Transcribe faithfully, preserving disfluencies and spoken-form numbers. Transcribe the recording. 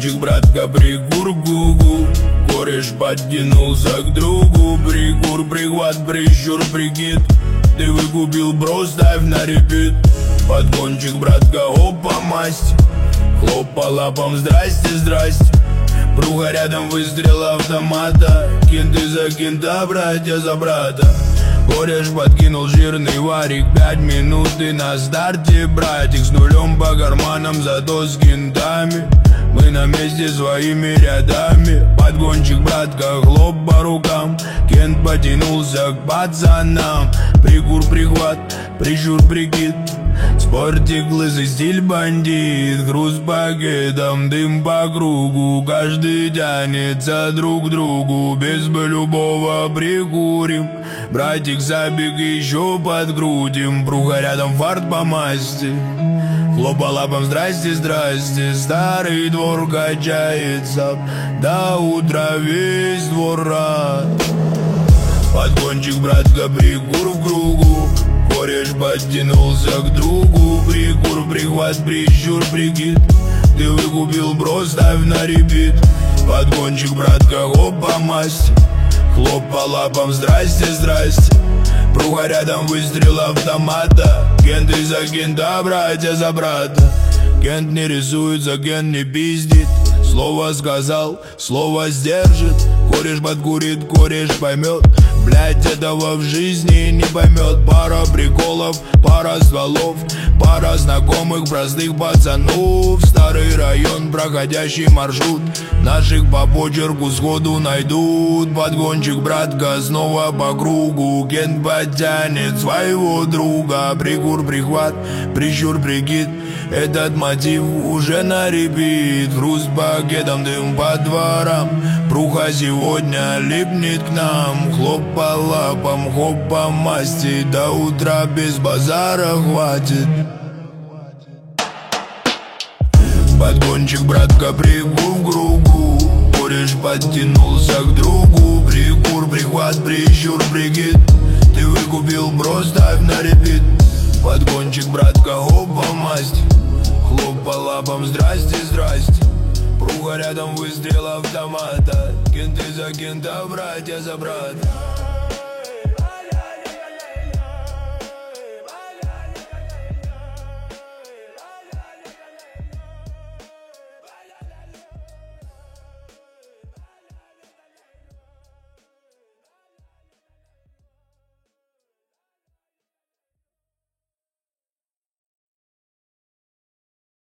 Подгончик, братка, прикур, гугу. Кореш подтянулся к другу. Прикур, прихват, прищур, прикид. Ты выкупил, бро, ставь на репит. Подгончик, братка, опа, масть. Хлоп по лапам, здрасте, здрасте. Пруга рядом, выстрел автомата. Кенты за кента, братья за брата. Кореш подкинул жирный варик. Пять минут и на старте, братик. С нулем по карманам, зато с кентами. Мы на месте своими рядами. Подгончик, братка, хлоп по рукам. Кент потянулся к пацанам. Прикур, прихват, прищур, прикид. Спортик, лысый, стиль бандит. Груз пакетом, дым по кругу. Каждый тянется друг к другу. Без бы любого прикурим. Братик, забег еще подкрутим. Пруга рядом, фарт по масти. Хлоп по лапам, здрасте, здрасте. Старый двор качается. До утра весь двор рад. Подгончик, братка, прикур в кругу. Кореш подтянулся к другу. Прикур, прихват, прищур, прикид. Ты выкупил, бро, ставь на репит. Подгончик, братка, хоп по масти. Хлоп по лапам, здрасте, здрасте. Пруга рядом, выстрел автомата. Кенты за кента, братья за брата. Кент не рисуется, Кент не пиздит. Слово сказал, слово сдержит. Кореш подкурит, кореш поймет. Блять, этого в жизни не поймет. Пара приколов, пара стволов. Пара знакомых простых пацанов. Старый район, проходящий маршрут. Наших по почерку сходу найдут. Подгончик, братка, снова по кругу. Кент подтянет своего друга. Прикур, прихват, прищур, прикид. Этот мотив уже на репит. Хруст пакетом, дым по дворам. Пруха сегодня липнет к нам. Хлоп по лапам, хоп по масти. До утра без базара хватит. Подгончик, братка, прикур в кругу. Кореш подтянулся к другу. Прикур, прихват, прищур, прикид. Ты выкупил, бро, ставь на репит. Подгончик, братка, хоп по масти. Хлоп по лапам, здрасте, здрасте. Пруга рядом, выстрел автомата. Кенты за кента, братья за брата.